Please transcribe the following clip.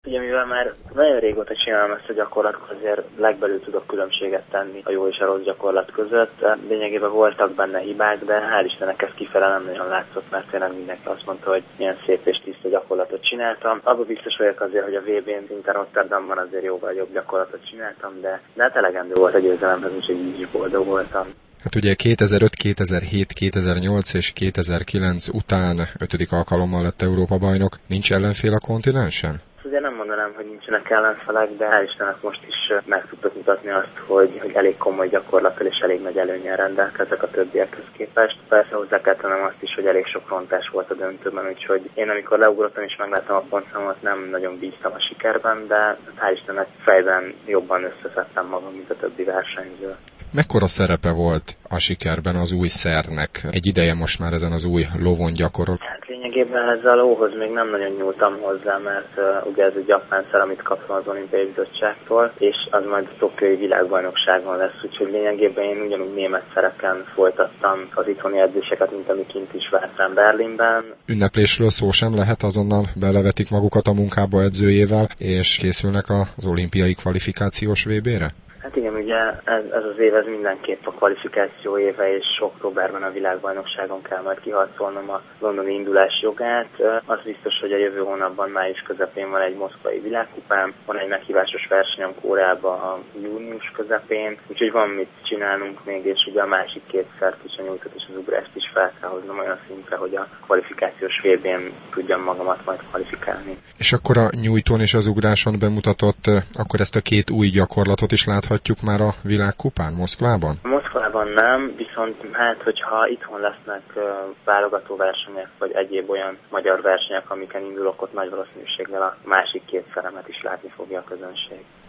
Ugye mivel már nagyon régóta csinálom ezt a gyakorlatot, azért legbelül tudok különbséget tenni a jó és a rossz gyakorlat között. Lényegében voltak benne hibák, de hál' Istennek ez kifele nem nagyon látszott, mert tényleg mindenki azt mondta, hogy milyen szép és tiszta gyakorlatot csináltam. Abban biztos vagyok azért, hogy a VB-n szinte Rotterdamban azért jóval jobb gyakorlatot csináltam, de hát elegendő volt a győzelemhez, úgyhogy így is boldog voltam. Hát ugye 2005, 2007, 2008 és 2009 után 5. alkalommal lett Európa-bajnok. Nincs ellenfél a kontinensen? Ugye nem mondanám, hogy nincsenek ellenfelek, de hál' Istennek most is meg tudtok mutatni azt, hogy elég komoly gyakorlattal és elég nagy előnnyel rendelkezek a többiekhez képest. Persze hozzá kell tennem azt is, hogy elég sok rontás volt a döntőben, úgyhogy én amikor leugrottam és megláttam a pontszámot, nem nagyon bíztam a sikerben, de hál' Istennek fejben jobban összeszedtem magam, mint a többi versenyző. Mekkora szerepe volt a sikerben az új szernek? Egy ideje most már ezen az új lovon gyakorol. Hát lényegében ezzel a lóhoz még nem nagyon nyúltam hozzá, mert ugye ez egy japán szer, amit kaptam az Olimpiai Bizottságtól, és az majd a Tokiói világbajnokságon lesz, úgyhogy lényegében én ugyanúgy német szereken folytattam az itthoni edzéseket, mint ami kint is várt rám Berlinben. Ünneplésről szó sem lehet, azonnal belevetik magukat a munkába edzőjével, és készülnek az olimpiai kvalifikációs VB-re? Hát igen, ugye ez az év ez mindenképp a kvalifikáció éve, és októberben a világbajnokságon kell majd kiharcolnom a londoni indulás jogát. Az biztos, hogy a jövő hónapban május közepén van egy moszkvai világkupám, van egy meghívásos versenyem Koreában a június közepén, úgyhogy van mit csinálnunk még, és ugye a másik két szert is, a nyújtót és az ugrást is fel kell hoznom olyan szintre, hogy a kvalifikációs VB-n tudjam magamat majd kvalifikálni. És akkor a nyújtón és az ugráson bemutatott, akkor ezt a két új gyakorlatot is láthatjuk már a világkupán Moszkvában? Moszkvában nem, viszont hát, hogyha itthon lesznek válogató versenyek, vagy egyéb olyan magyar versenyek, amiken indulok, ott nagy valószínűséggel a másik két szeremet is látni fogja a közönség.